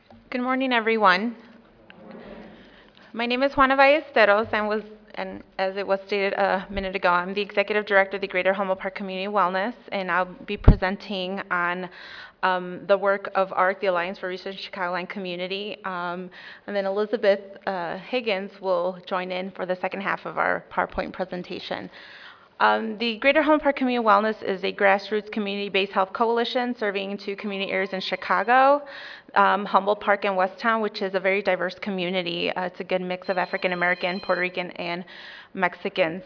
Good morning, everyone. My name is Juana Ballesteros, and as it was stated a minute ago, I'm the Executive Director of the Greater Humboldt Park Community Wellness, and I'll be presenting on the work of ARC, the Alliance for Research in Chicagoland Community. And then Elizabeth Higgins will join in for the second half of our PowerPoint presentation. The Greater Humboldt Park Community Wellness is a grassroots community-based health coalition serving two community areas in Chicago, Humboldt Park and Westtown, which is a very diverse community. It's a good mix of African American, Puerto Rican, and Mexicans.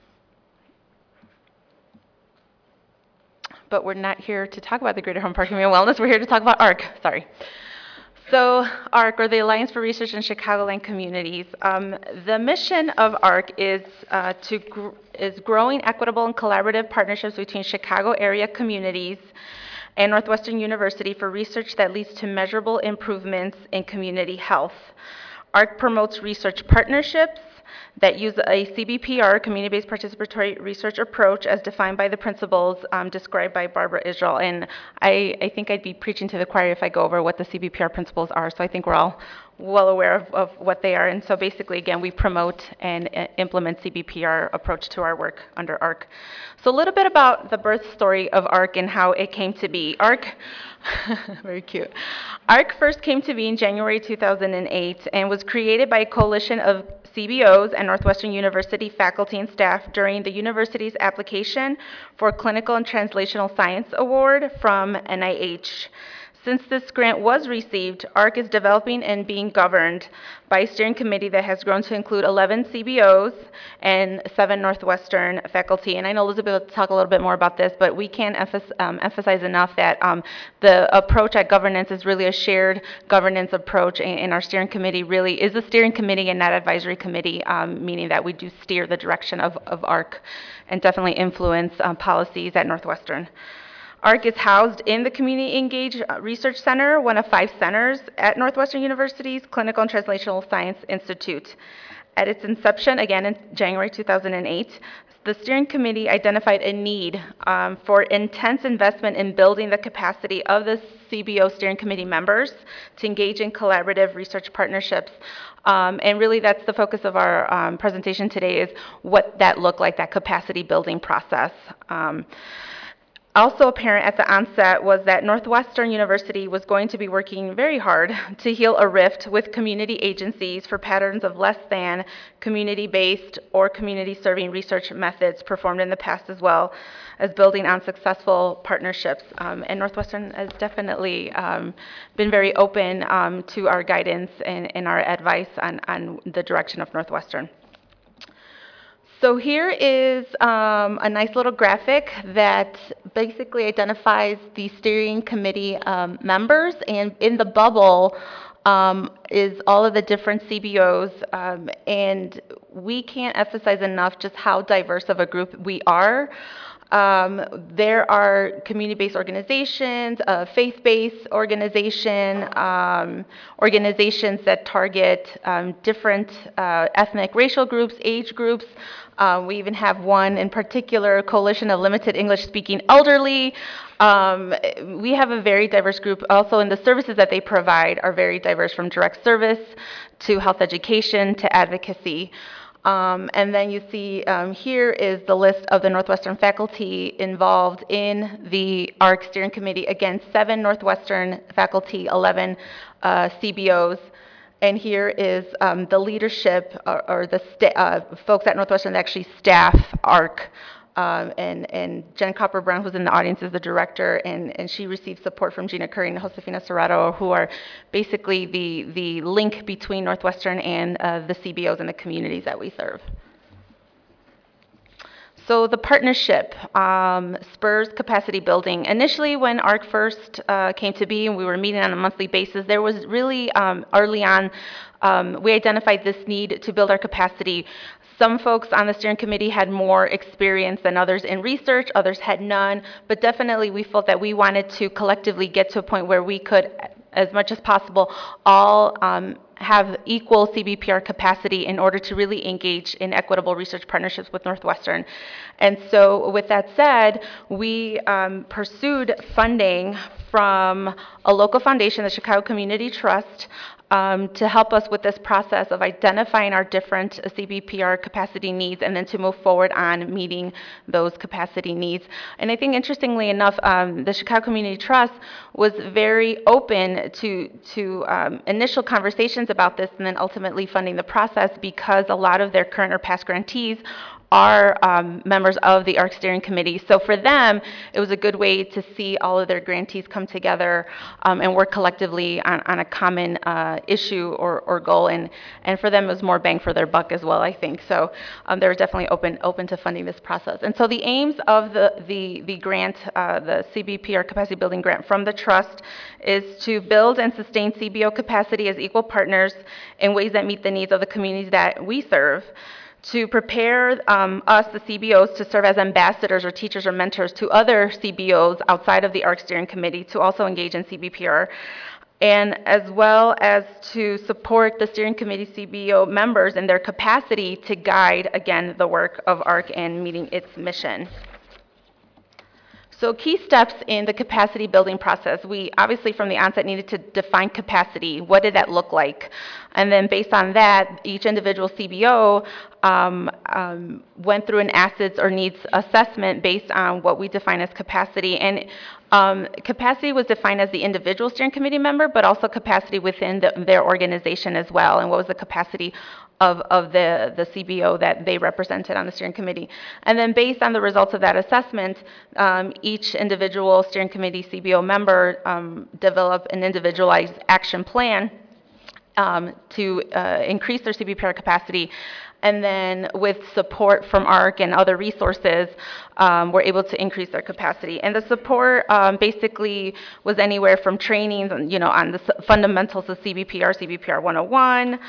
But we're not here to talk about the Greater Humboldt Park Community Wellness. We're here to talk about ARC. Sorry. So ARC, or the Alliance for Research in Chicagoland Communities, the mission of ARC is growing equitable and collaborative partnerships between Chicago area communities and Northwestern University for research that leads to measurable improvements in community health. ARC promotes research partnerships that use a CBPR, community-based participatory research approach, as defined by the principles described by Barbara Israel. And I think I'd be preaching to the choir if I go over what the CBPR principles are, so I think we're all well aware of what they are. And so basically, again, we promote and implement CBPR approach to our work under ARC. So a little bit about the birth story of ARC and how it came to be. ARC, very cute. ARC first came to be in January 2008 and was created by a coalition of CBOs and Northwestern University faculty and staff during the university's application for a Clinical and Translational Science Award from NIH. Since this grant was received, ARC is developing and being governed by a steering committee that has grown to include 11 CBOs and 7 Northwestern faculty. And I know Elizabeth will talk a little bit more about this, but we can't emphasize enough that the approach at governance is really a shared governance approach, and our steering committee really is a steering committee and not advisory committee, meaning that we do steer the direction of ARC and definitely influence policies at Northwestern. ARC is housed in the Community Engage Research Center, one of 5 centers at Northwestern University's Clinical and Translational Science Institute. At its inception, again in January 2008, the steering committee identified a need for intense investment in building the capacity of the CBO steering committee members to engage in collaborative research partnerships. And really that's the focus of our presentation today, is what that looked like, that capacity building process. Also apparent at the onset was that Northwestern University was going to be working very hard to heal a rift with community agencies for patterns of less than community-based or community-serving research methods performed in the past, as well as building on successful partnerships. And Northwestern has definitely been very open to our guidance and our advice on the direction of Northwestern. So here is a nice little graphic that basically identifies the steering committee members, and in the bubble is all of the different CBOs, and we can't emphasize enough just how diverse of a group we are. There are community-based organizations, faith-based organizations that target different ethnic, racial groups, age groups. We even have one in particular, Coalition of Limited English-Speaking Elderly. We have a very diverse group. Also, in the services that they provide are very diverse, from direct service to health education to advocacy. And then you see here is the list of the Northwestern faculty involved in the ARC steering committee. Again, 7 Northwestern faculty, 11 CBOs. And here is the leadership or the folks at Northwestern that actually staff ARC. And Jen Copper-Brown, who's in the audience, is the director, and she received support from Gina Curry and Josefina Serrato, who are basically the link between Northwestern and the CBOs and the communities that we serve. So the partnership spurs capacity building. Initially, when ARC first came to be and we were meeting on a monthly basis, there was really early on, we identified this need to build our capacity. Some folks on the steering committee had more experience than others in research, others had none, but definitely we felt that we wanted to collectively get to a point where we could, as much as possible, all have equal CBPR capacity in order to really engage in equitable research partnerships with Northwestern. And so with that said, we pursued funding from a local foundation, the Chicago Community Trust, to help us with this process of identifying our different CBPR capacity needs and then to move forward on meeting those capacity needs. And I think interestingly enough, the Chicago Community Trust was very open to initial conversations about this and then ultimately funding the process because a lot of their current or past grantees are members of the ARC Steering Committee. So for them, it was a good way to see all of their grantees come together and work collectively on a common issue or goal. And for them, it was more bang for their buck as well, I think. So they were definitely open to funding this process. And so the aims of the grant, the CBPR Capacity Building Grant from the Trust, is to build and sustain CBO capacity as equal partners in ways that meet the needs of the communities that we serve, to prepare us, the CBOs, to serve as ambassadors or teachers or mentors to other CBOs outside of the ARC Steering Committee to also engage in CBPR, and as well as to support the Steering Committee CBO members in their capacity to guide, again, the work of ARC and meeting its mission. So key steps in the capacity building process. We obviously from the onset needed to define capacity. What did that look like? And then based on that, each individual CBO went through an assets or needs assessment based on what we define as capacity. And capacity was defined as the individual steering committee member, but also capacity within their organization as well. And what was the capacity of the CBO that they represented on the steering committee. And then based on the results of that assessment, each individual steering committee CBO member developed an individualized action plan to increase their CBPR capacity. And then with support from ARC and other resources, we're able to increase their capacity. And the support basically was anywhere from trainings, on the fundamentals of CBPR, CBPR 101,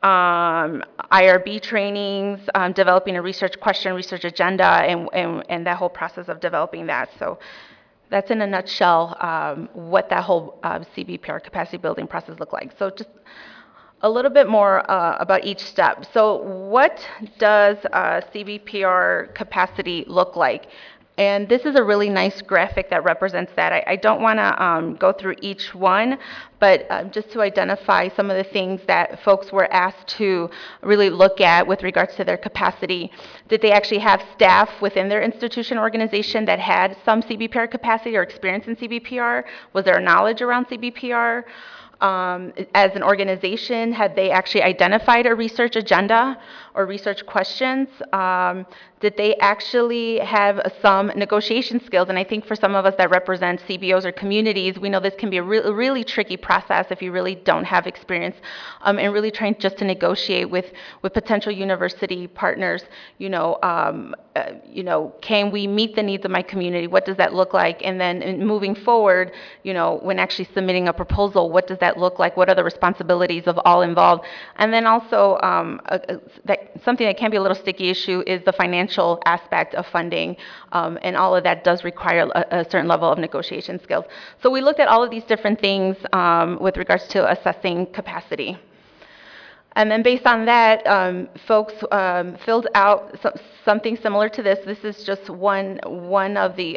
IRB trainings, developing a research question, research agenda, and that whole process of developing that. So that's in a nutshell what that whole CBPR capacity building process looked like. So just a little bit more about each step. So what does CBPR capacity look like? And this is a really nice graphic that represents that. I don't want to go through each one, but just to identify some of the things that folks were asked to really look at with regards to their capacity. Did they actually have staff within their institution organization that had some CBPR capacity or experience in CBPR? Was there knowledge around CBPR? As an organization, had they actually identified a research agenda or research questions? Did they actually have some negotiation skills? And I think for some of us that represent CBOs or communities, we know this can be a really tricky process if you really don't have experience and really trying just to negotiate with potential university partners. Can we meet the needs of my community? What does that look like? And then moving forward, when actually submitting a proposal, what does that look like? What are the responsibilities of all involved? And then also, something that can be a little sticky issue is the financial aspect of funding, and all of that does require a certain level of negotiation skills. So we looked at all of these different things with regards to assessing capacity. And then based on that, folks filled out something similar to this. This is just one of the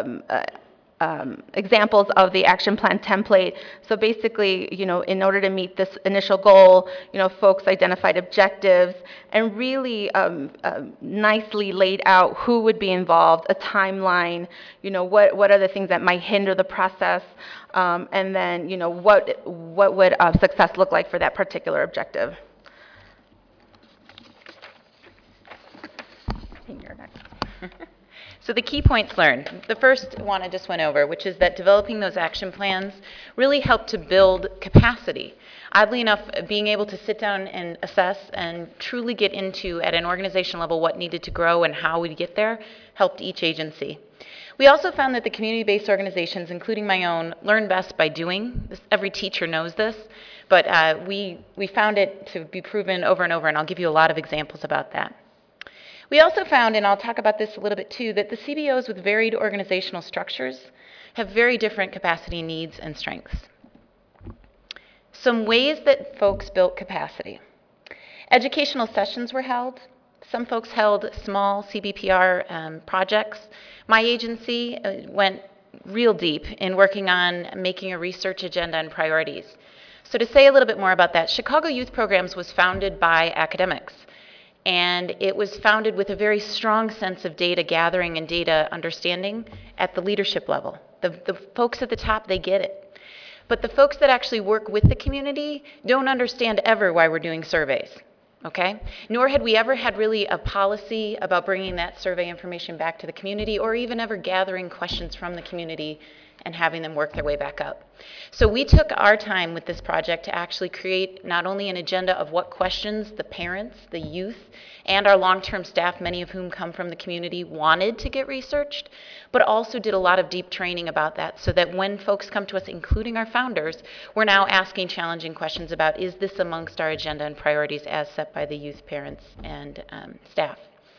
examples of the action plan template. So basically, in order to meet this initial goal, folks identified objectives and really nicely laid out who would be involved, a timeline, what are the things that might hinder the process, and then, what would success look like for that particular objective. I think you're next. So the key points learned. The first one I just went over, which is that developing those action plans really helped to build capacity. Oddly enough, being able to sit down and assess and truly get into, at an organization level, what needed to grow and how we'd get there, helped each agency. We also found that the community-based organizations, including my own, learn best by doing. Every teacher knows this, but we found it to be proven over and over, and I'll give you a lot of examples about that. We also found, and I'll talk about this a little bit too, that the CBOs with varied organizational structures have very different capacity needs and strengths. Some ways that folks built capacity. Educational sessions were held. Some folks held small CBPR projects. My agency went real deep in working on making a research agenda and priorities. So to say a little bit more about that, Chicago Youth Programs was founded by academics. And it was founded with a very strong sense of data gathering and data understanding at the leadership level. The folks at the top, they get it. But the folks that actually work with the community don't understand ever why we're doing surveys, okay? Nor had we ever had really a policy about bringing that survey information back to the community or even ever gathering questions from the community and having them work their way back up. So we took our time with this project to actually create not only an agenda of what questions the parents, the youth, and our long-term staff, many of whom come from the community, wanted to get researched, but also did a lot of deep training about that so that when folks come to us, including our founders, we're now asking challenging questions about, is this amongst our agenda and priorities as set by the youth, parents, and staff?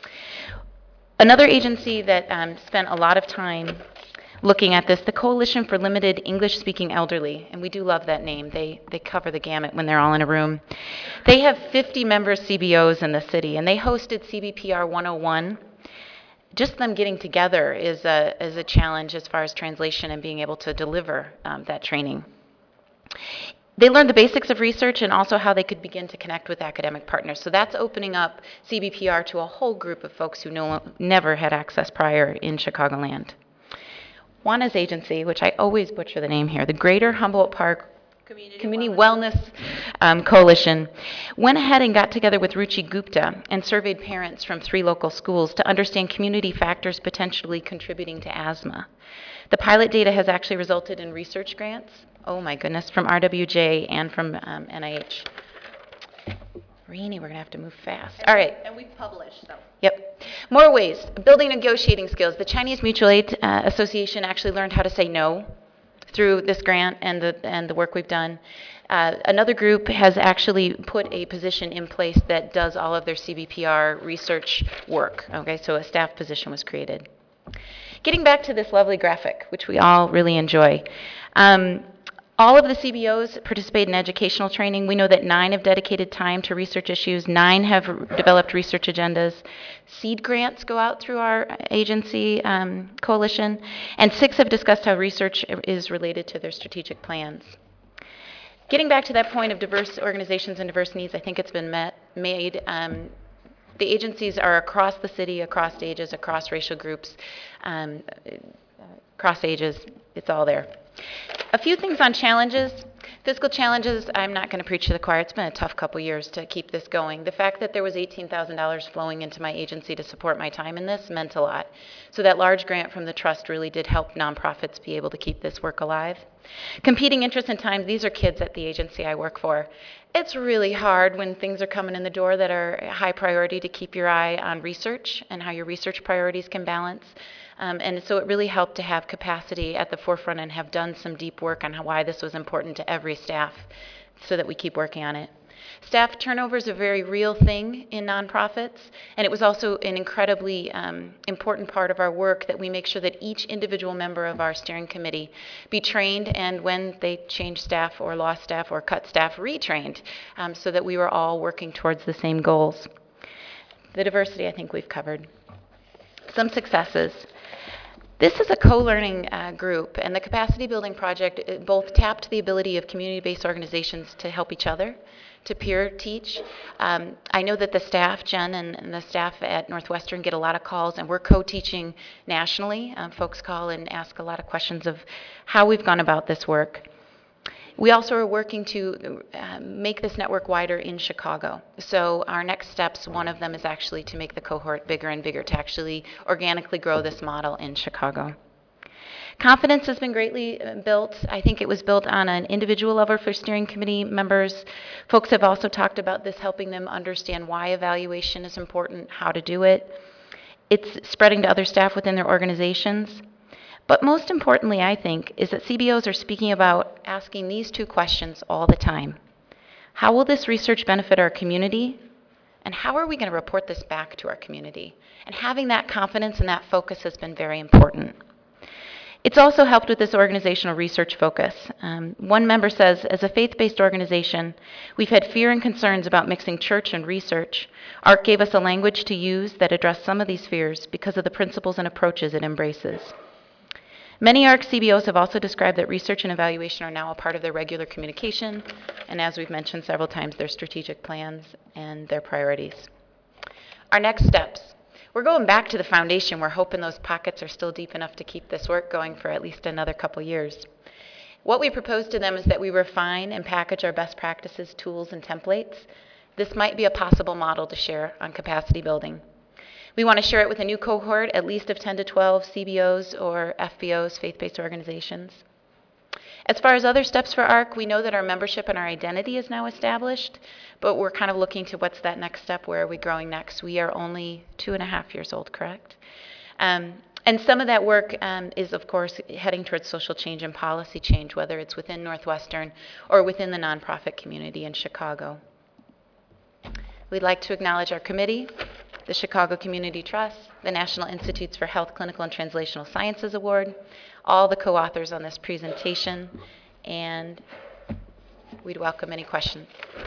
Another agency that spent a lot of time looking at this, the Coalition for Limited English-Speaking Elderly, and we do love that name. They cover the gamut when they're all in a room. They have 50 member CBOs in the city, and they hosted CBPR 101. Just them getting together is a challenge as far as translation and being able to deliver that training. They learned the basics of research and also how they could begin to connect with academic partners. So that's opening up CBPR to a whole group of folks who never had access prior in Chicagoland. Juana's agency, which I always butcher the name here, the Greater Humboldt Park Community Wellness Coalition, went ahead and got together with Ruchi Gupta and surveyed parents from 3 local schools to understand community factors potentially contributing to asthma. The pilot data has actually resulted in research grants, oh my goodness, from RWJ and from NIH. Rini, we're going to have to move fast. All right. And we've published, so. Yep. More ways. Building negotiating skills. The Chinese Mutual Aid Association actually learned how to say no through this grant and the work we've done. Another group has actually put a position in place that does all of their CBPR research work. Okay, so a staff position was created. Getting back to this lovely graphic, which we all really enjoy. All of the CBOs participate in educational training. We know that 9 have dedicated time to research issues. 9 have developed research agendas. Seed grants go out through our agency coalition. And 6 have discussed how research is related to their strategic plans. Getting back to that point of diverse organizations and diverse needs, I think it's been made. The agencies are across the city, across ages, across racial groups, across ages. It's all there. A few things on challenges. Fiscal challenges, I'm not going to preach to the choir. It's been a tough couple years to keep this going. The fact that there was $18,000 flowing into my agency to support my time in this meant a lot. So that large grant from the trust really did help nonprofits be able to keep this work alive. Competing interests and time, these are kids at the agency I work for. It's really hard when things are coming in the door that are high priority to keep your eye on research and how your research priorities can balance. And so it really helped to have capacity at the forefront and have done some deep work on why this was important to every staff so that we keep working on it. Staff turnover is a very real thing in nonprofits, and it was also an incredibly important part of our work that we make sure that each individual member of our steering committee be trained, and when they change staff or lost staff or cut staff, retrained, so that we were all working towards the same goals. The diversity, I think we've covered. Some successes. This is a co-learning group, and the Capacity Building Project both tapped the ability of community-based organizations to help each other, to peer teach. I know that the staff, Jen and the staff at Northwestern, get a lot of calls, and we're co-teaching nationally. Folks call and ask a lot of questions of how we've gone about this work. We also are working to make this network wider in Chicago. So our next steps, one of them is actually to make the cohort bigger and bigger, to actually organically grow this model in Chicago. Confidence has been greatly built. I think it was built on an individual level for steering committee members. Folks have also talked about this helping them understand why evaluation is important, how to do it. It's spreading to other staff within their organizations. But most importantly, I think, is that CBOs are speaking about asking these 2 questions all the time. How will this research benefit our community? And how are we going to report this back to our community? And having that confidence and that focus has been very important. It's also helped with this organizational research focus. One member says, as a faith-based organization, we've had fear and concerns about mixing church and research. ARC gave us a language to use that addressed some of these fears because of the principles and approaches it embraces. Many ARC CBOs have also described that research and evaluation are now a part of their regular communication, and as we've mentioned several times, their strategic plans and their priorities. Our next steps. We're going back to the foundation. We're hoping those pockets are still deep enough to keep this work going for at least another couple years. What we propose to them is that we refine and package our best practices, tools, and templates. This might be a possible model to share on capacity building. We want to share it with a new cohort, at least of 10 to 12 CBOs or FBOs, faith-based organizations. As far as other steps for ARC, we know that our membership and our identity is now established, but we're kind of looking to what's that next step, where are we growing next? We are only 2.5 years old, correct? And some of that work is, of course, heading towards social change and policy change, whether it's within Northwestern or within the nonprofit community in Chicago. We'd like to acknowledge our committee, the Chicago Community Trust, the National Institutes for Health, Clinical, and Translational Sciences Award, all the co-authors on this presentation, and we'd welcome any questions.